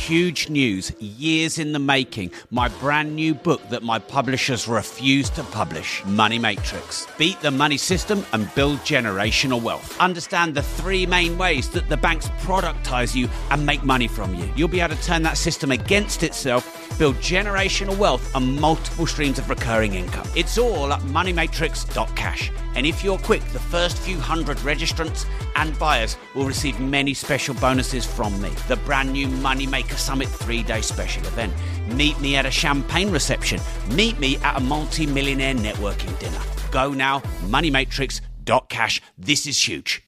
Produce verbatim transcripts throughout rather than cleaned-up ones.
huge news, years in the making, my brand new book that my publishers refuse to publish, Money Matrix. Beat the money system and build generational wealth. Understand the three main ways that the banks productize you and make money from you. You'll be able to turn that system against itself, build generational wealth and multiple streams of recurring income. It's all at money matrix dot cash. And if you're quick, the first few hundred registrants and buyers will receive many special bonuses from me. The brand new Moneymaker Summit three-day special event. Meet me at a champagne reception. Meet me at a multi-millionaire networking dinner. Go now, money matrix dot cash. This is huge.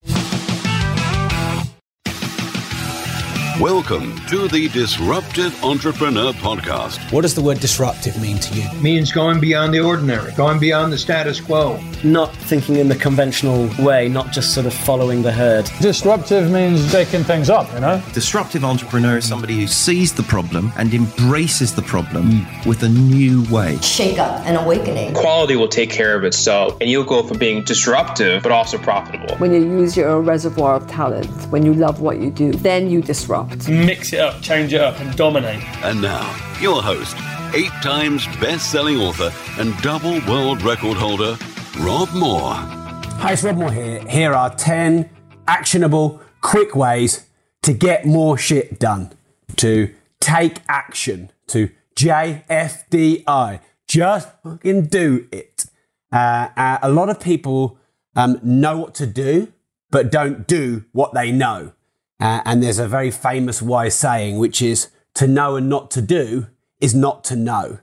Welcome to the Disruptive Entrepreneur Podcast. What does the word disruptive mean to you? It means going beyond the ordinary, going beyond the status quo. Not thinking in the conventional way, not just sort of following the herd. Disruptive means shaking things up, you know? Disruptive entrepreneur is somebody who sees the problem and embraces the problem mm. with a new way. Shake up and awakening. Quality will take care of itself, and you'll go from being disruptive, but also profitable. When you use your reservoir of talent, when you love what you do, then you disrupt. Mix it up, change it up, and dominate. And now, your host, eight times best-selling author and double world record holder, Rob Moore. Hi, it's Rob Moore here. Here are ten actionable, quick ways to get more shit done. To take action. To J F D I. Just fucking do it. Uh, uh, a lot of people um, know what to do, but don't do what they know. Uh, and there's a very famous wise saying, which is to know and not to do is not to know.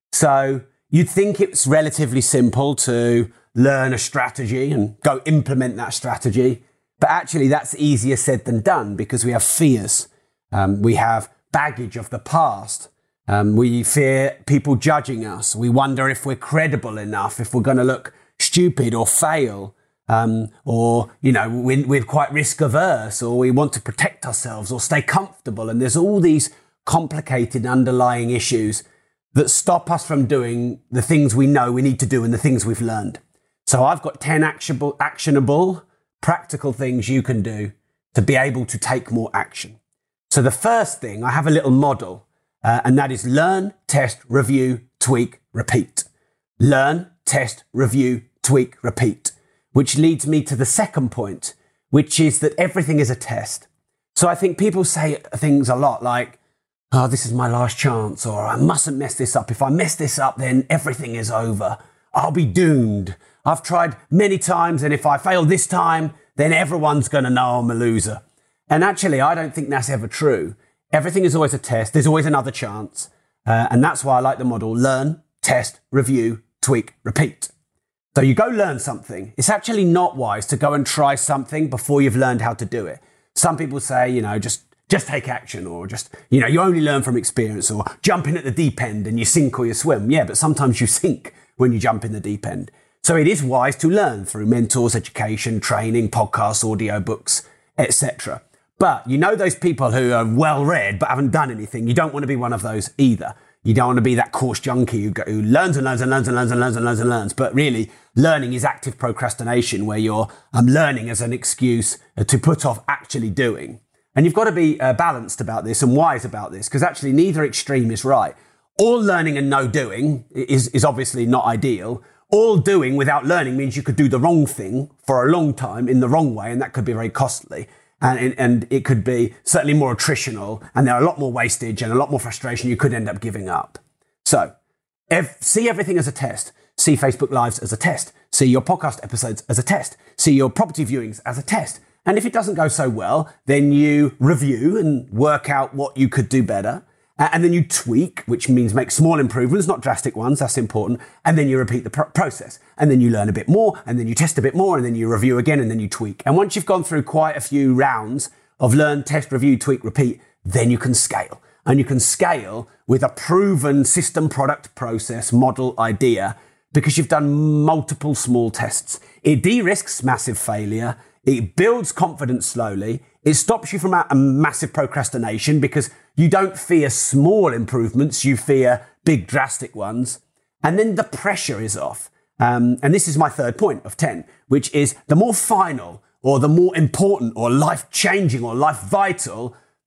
So you'd think it's relatively simple to learn a strategy and go implement that strategy. But actually, that's easier said than done because we have fears. Um, we have baggage of the past. Um, we fear people judging us. We wonder if we're credible enough, if we're going to look stupid or fail. Um, or, you know, we're, we're quite risk averse, or we want to protect ourselves or stay comfortable. And there's all these complicated underlying issues that stop us from doing the things we know we need to do and the things we've learned. So I've got ten actionable, actionable, practical things you can do to be able to take more action. So the first thing, I have a little model, uh, and that is learn, test, review, tweak, repeat. Learn, test, review, tweak, repeat. Which leads me to the second point, which is that everything is a test. So I think people say things a lot like, oh, this is my last chance, or I mustn't mess this up. If I mess this up, then everything is over. I'll be doomed. I've tried many times, and if I fail this time, then everyone's going to know I'm a loser. And actually, I don't think that's ever true. Everything is always a test. There's always another chance. Uh, and that's why I like the model, learn, test, review, tweak, repeat. So you go learn something. It's actually not wise to go and try something before you've learned how to do it. Some people say, you know, just, just take action, or just, you know, you only learn from experience, or jump in at the deep end and you sink or you swim. Yeah, but sometimes you sink when you jump in the deep end. So it is wise to learn through mentors, education, training, podcasts, audio books, et cetera. But you know those people who are well read but haven't done anything. You don't want to be one of those either. You don't want to be that course junkie who, go, who learns and learns and learns and learns and learns and learns and learns. But really, learning is active procrastination, where you're um, learning as an excuse to put off actually doing. And you've got to be uh, balanced about this and wise about this, because actually neither extreme is right. All learning and no doing is, is obviously not ideal. All doing without learning means you could do the wrong thing for a long time in the wrong way, and that could be very costly. And, and it could be certainly more attritional, and there are a lot more wastage and a lot more frustration. You could end up giving up. So ev- see everything as a test. See Facebook Lives as a test. See your podcast episodes as a test. See your property viewings as a test. And if it doesn't go so well, then you review and work out what you could do better. Uh, and then you tweak, which means make small improvements, not drastic ones. That's important. And then you repeat the pr- process. And then you learn a bit more, and then you test a bit more, and then you review again, and then you tweak. And once you've gone through quite a few rounds of learn, test, review, tweak, repeat, then you can scale. And you can scale with a proven system, product, process, model, idea, because you've done multiple small tests. It de-risks massive failure. It builds confidence slowly. It stops you from a, a massive procrastination because you don't fear small improvements. You fear big, drastic ones. And then the pressure is off. Um, and this is my third point of ten, which is the more final or the more important or life-changing or life-vital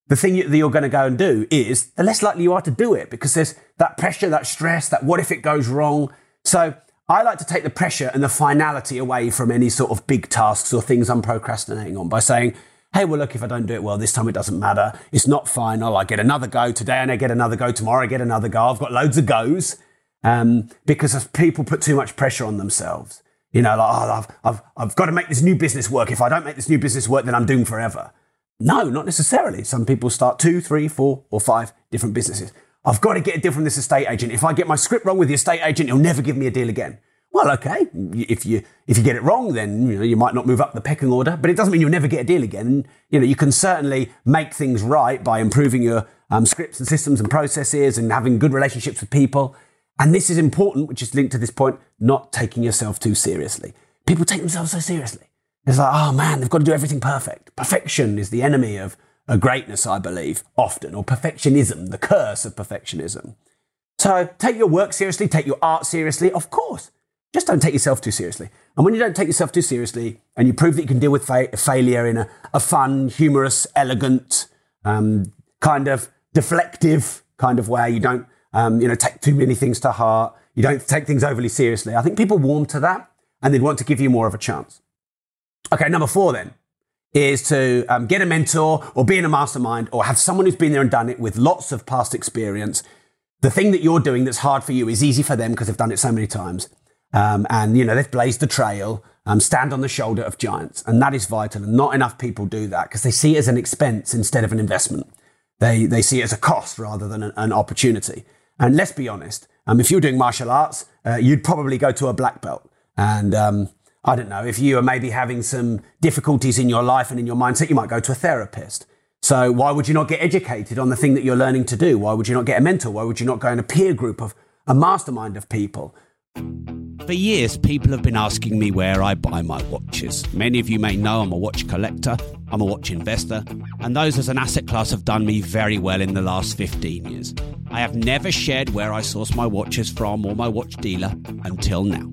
the thing that you're going to go and do is, the less likely you are to do it, because there's that pressure, that stress, that what if it goes wrong? So I like to take the pressure and the finality away from any sort of big tasks or things I'm procrastinating on by saying, hey, well, look, if I don't do it well this time, it doesn't matter. It's not final. I get another go today and I get another go tomorrow. I get another go. I've got loads of goes um, because people put too much pressure on themselves. You know, like, oh, I've, I've, I've got to make this new business work. If I don't make this new business work, then I'm doomed forever. No, not necessarily. Some people start two, three, four, or five different businesses. I've got to get a deal from this estate agent. If I get my script wrong with the estate agent, he'll never give me a deal again. Well, okay, if you if you get it wrong, then you know you might not move up the pecking order, but it doesn't mean you'll never get a deal again. And, you know, you can certainly make things right by improving your um, scripts and systems and processes and having good relationships with people. And this is important, which is linked to this point, not taking yourself too seriously. People take themselves so seriously. It's like, oh man, they've got to do everything perfect. Perfection is the enemy of a greatness, I believe, often, or perfectionism, the curse of perfectionism. So take your work seriously, take your art seriously, of course. Just don't take yourself too seriously. And when you don't take yourself too seriously and you prove that you can deal with fa- failure in a, a fun, humorous, elegant, um, kind of deflective kind of way, you don't um, you know, take too many things to heart, you don't take things overly seriously, I think people warm to that and they'd want to give you more of a chance. Okay, number four then is to um, get a mentor or be in a mastermind or have someone who's been there and done it with lots of past experience. The thing that you're doing that's hard for you is easy for them because they've done it so many times. Um, and, you know, they've blazed the trail, um, stand on the shoulder of giants. And that is vital. And not enough people do that because they see it as an expense instead of an investment. They they see it as a cost rather than an, an opportunity. And let's be honest, um, if you're doing martial arts, uh, you'd probably go to a black belt. And um, I don't know, if you are maybe having some difficulties in your life and in your mindset, you might go to a therapist. So why would you not get educated on the thing that you're learning to do? Why would you not get a mentor? Why would you not go in a peer group of a mastermind of people? For years, people have been asking me where I buy my watches. Many of you may know I'm a watch collector, I'm a watch investor, and those as an asset class have done me very well in the last fifteen years. I have never shared where I source my watches from or my watch dealer until now.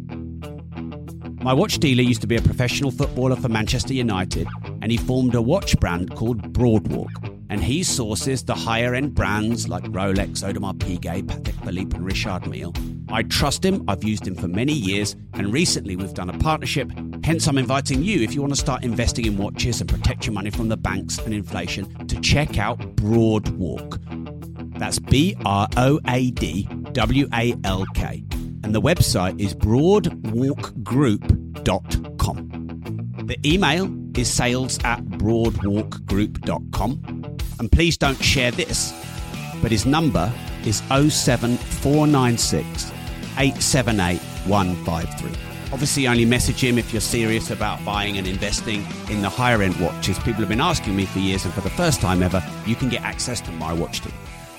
My watch dealer used to be a professional footballer for Manchester United, and he formed a watch brand called Broadwalk. And he sources the higher-end brands like Rolex, Audemars Piguet, Patek Philippe and Richard Mille. I trust him, I've used him for many years, and recently we've done a partnership. Hence, I'm inviting you, if you want to start investing in watches and protect your money from the banks and inflation, to check out Broadwalk. That's B R O A D W A L K. And the website is broadwalk group dot com. The email is sales at broadwalk group dot com. And please don't share this, but his number is oh seven four nine six, eight seven eight, one five three. Obviously, only message him if you're serious about buying and investing in the higher end watches. People have been asking me for years, and for the first time ever, you can get access to my watch deal.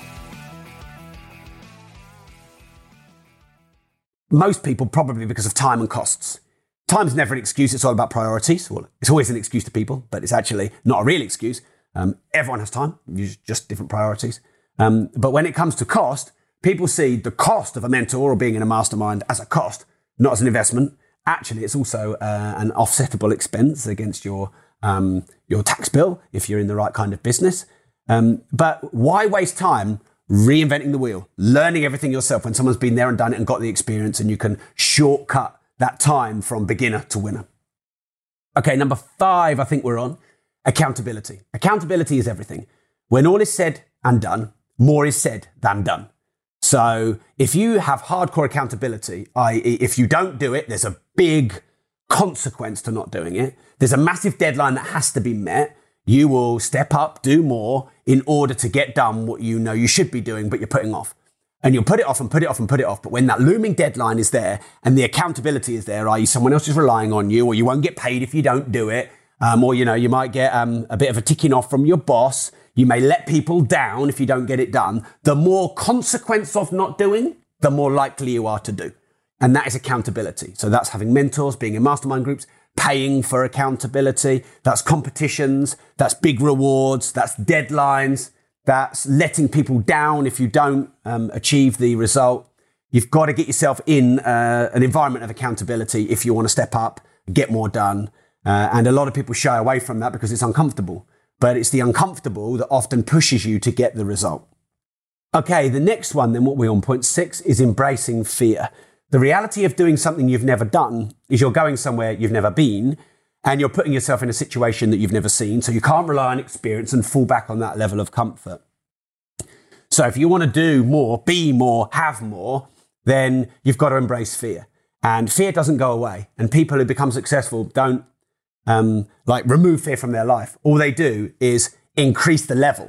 Most people, probably because of time and costs. Time's never an excuse, it's all about priorities. Well, it's always an excuse to people, but it's actually not a real excuse. Um, everyone has time, just different priorities. Um, but when it comes to cost, people see the cost of a mentor or being in a mastermind as a cost, not as an investment. Actually, it's also uh, an offsettable expense against your um, your tax bill if you're in the right kind of business. Um, but why waste time reinventing the wheel, learning everything yourself when someone's been there and done it and got the experience, and you can shortcut that time from beginner to winner? Okay, number five, I think we're on. Accountability. Accountability is everything. When all is said and done, more is said than done. So if you have hardcore accountability, that is if you don't do it, there's a big consequence to not doing it. There's a massive deadline that has to be met. You will step up, do more in order to get done what you know you should be doing, but you're putting off. And you'll put it off and put it off and put it off. But when that looming deadline is there and the accountability is there, that is someone else is relying on you, or you won't get paid if you don't do it, um, or, you know, you might get um, a bit of a ticking off from your boss. You may let people down if you don't get it done. The more consequence of not doing, the more likely you are to do. And that is accountability. So that's having mentors, being in mastermind groups, paying for accountability. That's competitions. That's big rewards. That's deadlines. That's letting people down if you don't um, achieve the result. You've got to get yourself in uh, an environment of accountability if you want to step up, get more done. Uh, and a lot of people shy away from that because it's uncomfortable. but it's the uncomfortable that often pushes you to get the result. Okay, the next one then, what we're on point six, is embracing fear. The reality of doing something you've never done is you're going somewhere you've never been, and you're putting yourself in a situation that you've never seen, so you can't rely on experience and fall back on that level of comfort. So if you want to do more, be more, have more, then you've got to embrace fear. And fear doesn't go away. And people who become successful don't um, like remove fear from their life. All they do is increase the level.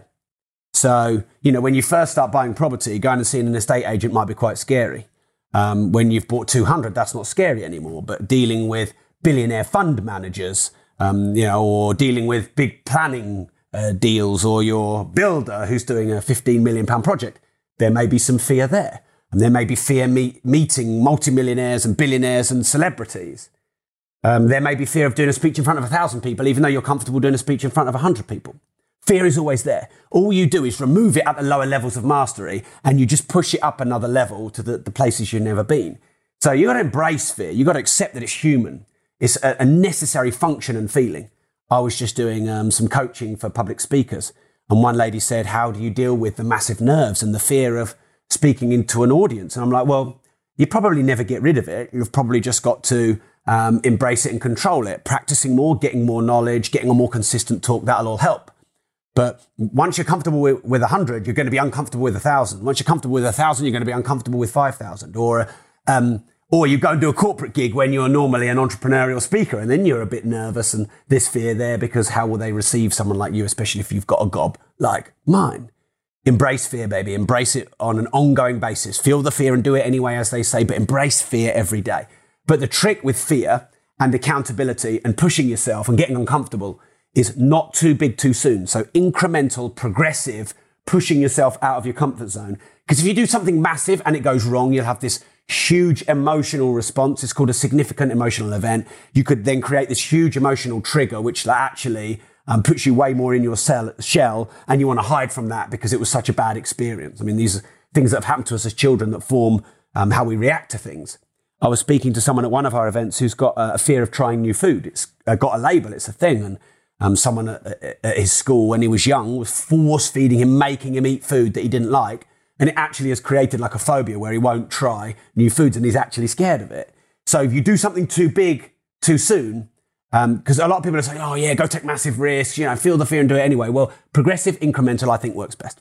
So, you know, when you first start buying property, going and seeing an estate agent might be quite scary. Um, when you've bought two hundred, that's not scary anymore. But dealing with billionaire fund managers, um, you know, or dealing with big planning uh, deals, or your builder who's doing a fifteen million pound project, there may be some fear there. And there may be fear meet, meeting multimillionaires and billionaires and celebrities. Um, there may be fear of doing a speech in front of a thousand people, even though you're comfortable doing a speech in front of a hundred people. Fear is always there. All you do is remove it at the lower levels of mastery, and you just push it up another level to the, the places you've never been. So you've got to embrace fear. You've got to accept that it's human. It's a, a necessary function and feeling. I was just doing um, some coaching for public speakers, and one lady said, how do you deal with the massive nerves and the fear of speaking into an audience? And I'm like, well, you probably never get rid of it. You've probably just got to um, embrace it and control it. Practicing more, getting more knowledge, getting a more consistent talk, that'll all help. But once you're comfortable with, with one hundred, you're going to be uncomfortable with one thousand. Once you're comfortable with one thousand, you're going to be uncomfortable with five thousand. Or, um, or you go and do a corporate gig when you're normally an entrepreneurial speaker, and then you're a bit nervous and there's fear there because how will they receive someone like you, especially if you've got a gob like mine? Embrace fear, baby. Embrace it on an ongoing basis. Feel the fear and do it anyway, as they say, but embrace fear every day. But the trick with fear and accountability and pushing yourself and getting uncomfortable is not too big too soon. So incremental, progressive, pushing yourself out of your comfort zone. Because if you do something massive and it goes wrong, you'll have this huge emotional response. It's called a significant emotional event. You could then create this huge emotional trigger, which actually Um, puts you way more in your cell, shell, and you want to hide from that because it was such a bad experience. I mean, these are things that have happened to us as children that form um, how we react to things. I was speaking to someone at one of our events who's got uh, a fear of trying new food. It's uh, got a label, it's a thing. And um, someone at, at his school when he was young was force feeding him, making him eat food that he didn't like. And it actually has created like a phobia where he won't try new foods and he's actually scared of it. So if you do something too big too soon, because um, a lot of people are saying, oh yeah, go take massive risks, you know, feel the fear and do it anyway. Well, progressive, incremental, I think works best.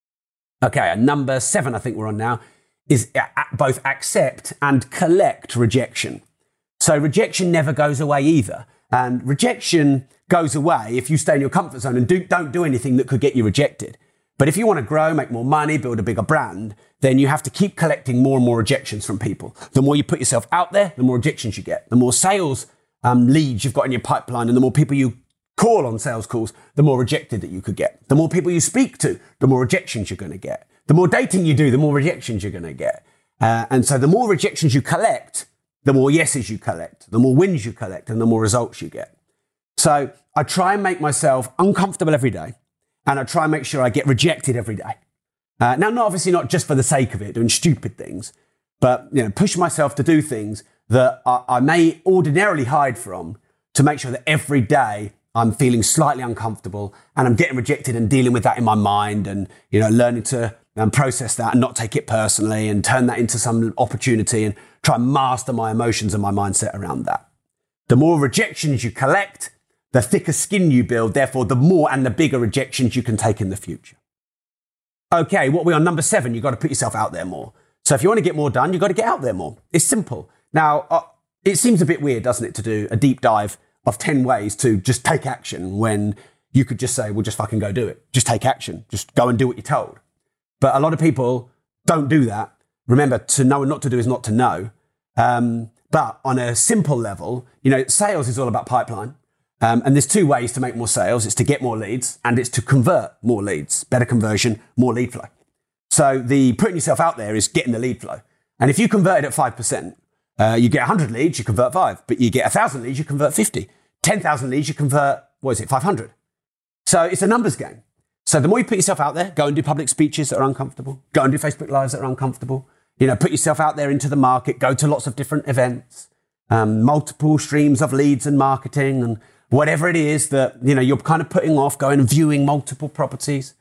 Okay, and number seven, I think we're on now, is both accept and collect rejection. So rejection never goes away either. And rejection goes away if you stay in your comfort zone and do, don't do anything that could get you rejected. But if you want to grow, make more money, build a bigger brand, then you have to keep collecting more and more rejections from people. The more you put yourself out there, the more rejections you get. The more sales Um, leads you've got in your pipeline, and the more people you call on sales calls, the more rejected that you could get. The more people you speak to, the more rejections you're going to get. The more dating you do, the more rejections you're going to get. Uh, and so the more rejections you collect, the more yeses you collect, the more wins you collect, and the more results you get. So I try and make myself uncomfortable every day, and I try and make sure I get rejected every day. Uh, now, not obviously not just for the sake of it, doing stupid things, but you know, push myself to do things that I, I may ordinarily hide from, to make sure that every day I'm feeling slightly uncomfortable and I'm getting rejected and dealing with that in my mind, and you know, learning to um, process that and not take it personally and turn that into some opportunity and try and master my emotions and my mindset around that. The more rejections you collect, the thicker skin you build, therefore the more and the bigger rejections you can take in the future. Okay, what we're on number seven, you've got to put yourself out there more. So if you want to get more done, you've got to get out there more. It's simple. Now, uh, it seems a bit weird, doesn't it, to do a deep dive of ten ways to just take action when you could just say, well, just fucking go do it. Just take action. Just go and do what you're told. But a lot of people don't do that. Remember, to know and not to do is not to know. Um, but on a simple level, you know, sales is all about pipeline. Um, and there's two ways to make more sales. It's to get more leads, and it's to convert more leads. Better conversion, more lead flow. So the putting yourself out there is getting the lead flow. And if you convert it at five percent, Uh, you get one hundred leads, you convert five. But you get one thousand leads, you convert fifty. ten thousand leads, you convert, what is it, five hundred. So it's a numbers game. So the more you put yourself out there, go and do public speeches that are uncomfortable. Go and do Facebook Lives that are uncomfortable. You know, put yourself out there into the market. Go to lots of different events. Um, multiple streams of leads and marketing, and whatever it is that, you know, you're kind of putting off, going and viewing multiple properties.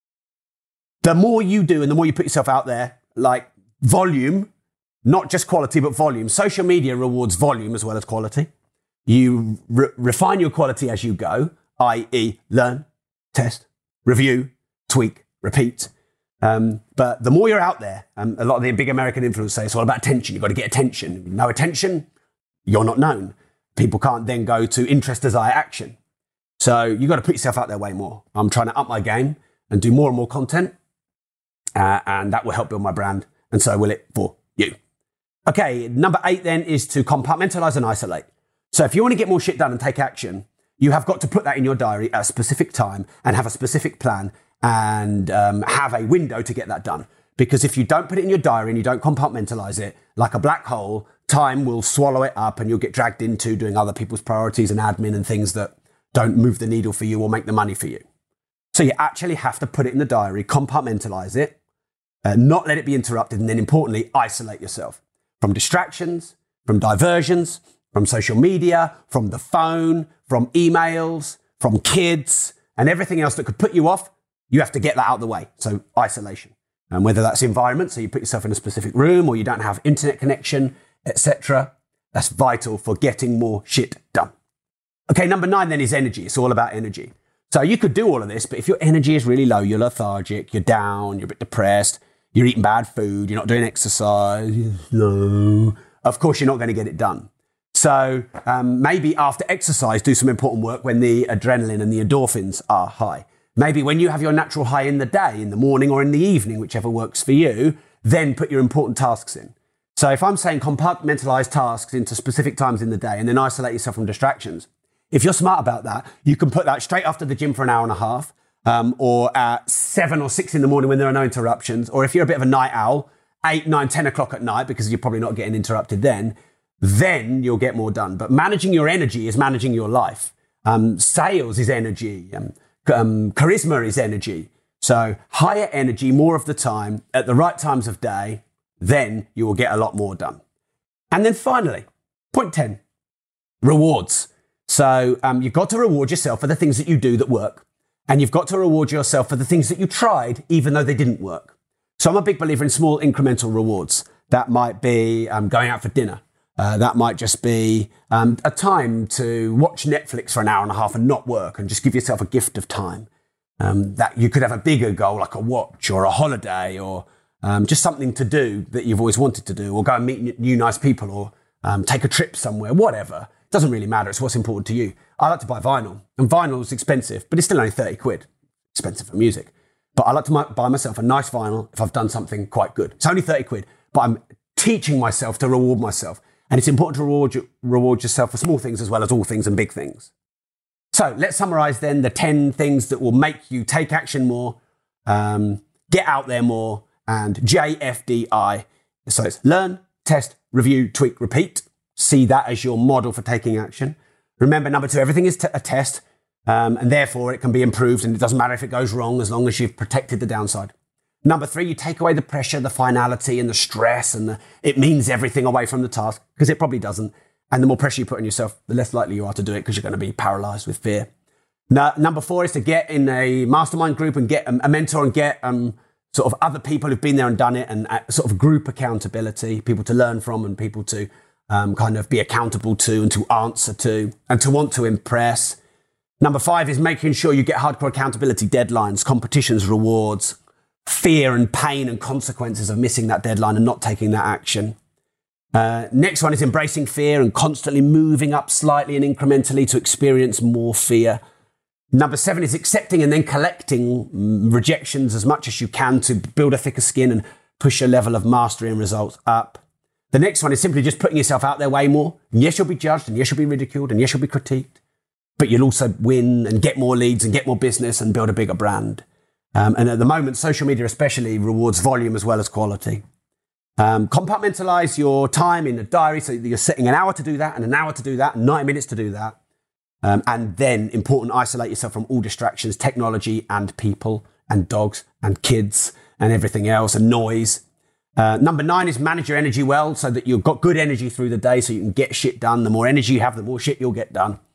The more you do and the more you put yourself out there, like volume, not just quality, but volume. Social media rewards volume as well as quality. You re- refine your quality as you go, that is learn, test, review, tweak, repeat. Um, but the more you're out there, um, a lot of the big American influencers say it's all about attention. You've got to get attention. No attention, you're not known. People can't then go to interest, desire, action. So you've got to put yourself out there way more. I'm trying to up my game and do more and more content. Uh, and that will help build my brand. And so will it for you. Okay, number eight then is to compartmentalize and isolate. So if you want to get more shit done and take action, you have got to put that in your diary at a specific time and have a specific plan and um, have a window to get that done. Because if you don't put it in your diary and you don't compartmentalize it, like a black hole, time will swallow it up and you'll get dragged into doing other people's priorities and admin and things that don't move the needle for you or make the money for you. So you actually have to put it in the diary, compartmentalize it, uh, not let it be interrupted, and then importantly, isolate yourself from distractions, from diversions, from social media, from the phone, from emails, from kids, and everything else that could put you off. You have to get that out of the way. So isolation. And whether that's environment, so you put yourself in a specific room or you don't have internet connection, et cetera. That's vital for getting more shit done. Okay, number nine then is energy. It's all about energy. So you could do all of this, but if your energy is really low, you're lethargic, you're down, you're a bit depressed, you're eating bad food, you're not doing exercise, no, of course you're not going to get it done. So um, maybe after exercise, do some important work when the adrenaline and the endorphins are high. Maybe when you have your natural high in the day, in the morning or in the evening, whichever works for you, then put your important tasks in. So if I'm saying compartmentalize tasks into specific times in the day and then isolate yourself from distractions, if you're smart about that, you can put that straight after the gym for an hour and a half, um, or at seven or six in the morning when there are no interruptions. Or if you're a bit of a night owl, eight, nine, ten o'clock at night, because you're probably not getting interrupted then, then you'll get more done. But managing your energy is managing your life. Um, sales is energy. Um, um, charisma is energy. So higher energy more of the time at the right times of day, then you will get a lot more done. And then finally, point ten, rewards. So um, you've got to reward yourself for the things that you do that work. And you've got to reward yourself for the things that you tried, even though they didn't work. So I'm a big believer in small incremental rewards. That might be um, going out for dinner. Uh, that might just be um, a time to watch Netflix for an hour and a half and not work and just give yourself a gift of time. Um, that you could have a bigger goal like a watch or a holiday or um, just something to do that you've always wanted to do, or go and meet new nice people, or um, take a trip somewhere, whatever. Doesn't really matter. It's what's important to you. I like to buy vinyl, and vinyl is expensive, but it's still only thirty quid. Expensive for music. But I like to buy myself a nice vinyl if I've done something quite good. It's only thirty quid, but I'm teaching myself to reward myself. And it's important to reward, you, reward yourself for small things as well as all things and big things. So let's summarize then the ten things that will make you take action more, um, get out there more, and J F D I. So it's learn, test, review, tweak, repeat. See that as your model for taking action. Remember, number two, everything is t- a test, um, and therefore it can be improved, and it doesn't matter if it goes wrong as long as you've protected the downside. Number three, you take away the pressure, the finality, and the stress, and the, it means everything away from the task, because it probably doesn't. And the more pressure you put on yourself, the less likely you are to do it, because you're going to be paralyzed with fear. Now, number four is to get in a mastermind group and get a mentor and get um, sort of other people who've been there and done it, and uh, sort of group accountability, people to learn from and people to um, kind of be accountable to and to answer to and to want to impress. Number five is making sure you get hardcore accountability deadlines, competitions, rewards, fear and pain and consequences of missing that deadline and not taking that action. Uh, next one is embracing fear and constantly moving up slightly and incrementally to experience more fear. Number seven is accepting and then collecting rejections as much as you can to build a thicker skin and push your level of mastery and results up. The next one is simply just putting yourself out there way more. And yes, you'll be judged, and yes, you'll be ridiculed, and yes, you'll be critiqued, but you'll also win and get more leads and get more business and build a bigger brand. Um, and at the moment, social media especially rewards volume as well as quality. Um, compartmentalize your time in a diary so that you're setting an hour to do that and an hour to do that and ninety minutes to do that. Um, and then, important, isolate yourself from all distractions, technology and people and dogs and kids and everything else and noise. Uh, number nine is manage your energy well so that you've got good energy through the day so you can get shit done. The more energy you have, the more shit you'll get done.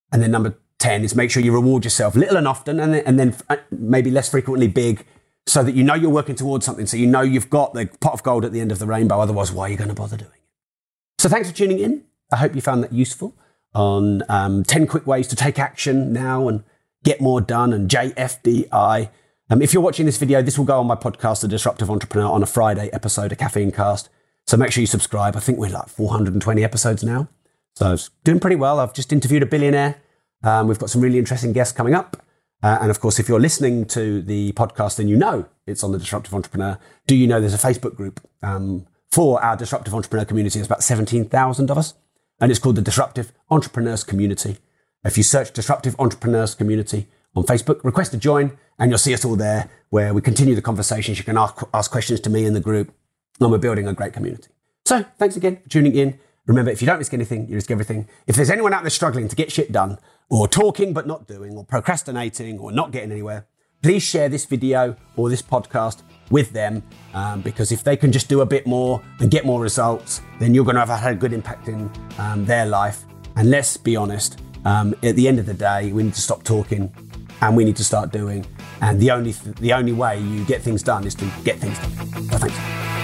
And then number ten is make sure you reward yourself little and often, and then, and then maybe less frequently big, so that you know you're working towards something, so you know you've got the pot of gold at the end of the rainbow. Otherwise, why are you going to bother doing it? So thanks for tuning in. I hope you found that useful on um, ten quick ways to take action now and get more done, and J F D I. Um, if you're watching this video, this will go on my podcast, The Disruptive Entrepreneur, on a Friday episode of Caffeine Cast. So make sure you subscribe. I think we're like four hundred twenty episodes now. So it's doing pretty well. I've just interviewed a billionaire. Um, we've got some really interesting guests coming up. Uh, and of course, if you're listening to the podcast, then you know it's on The Disruptive Entrepreneur. Do you know there's a Facebook group um, for our Disruptive Entrepreneur community? There's about seventeen thousand of us. And it's called the Disruptive Entrepreneurs Community. If you search Disruptive Entrepreneurs Community on Facebook, request to join, and you'll see us all there, where we continue the conversations. You can ask, ask questions to me in the group, and we're building a great community. So thanks again for tuning in. Remember, if you don't risk anything, you risk everything. If there's anyone out there struggling to get shit done, or talking but not doing, or procrastinating, or not getting anywhere, please share this video or this podcast with them, um, because if they can just do a bit more and get more results, then you're going to have had a good impact in um, their life. And let's be honest, um, at the end of the day, we need to stop talking and we need to start doing. And the only th- the only way you get things done is to get things done. So thanks.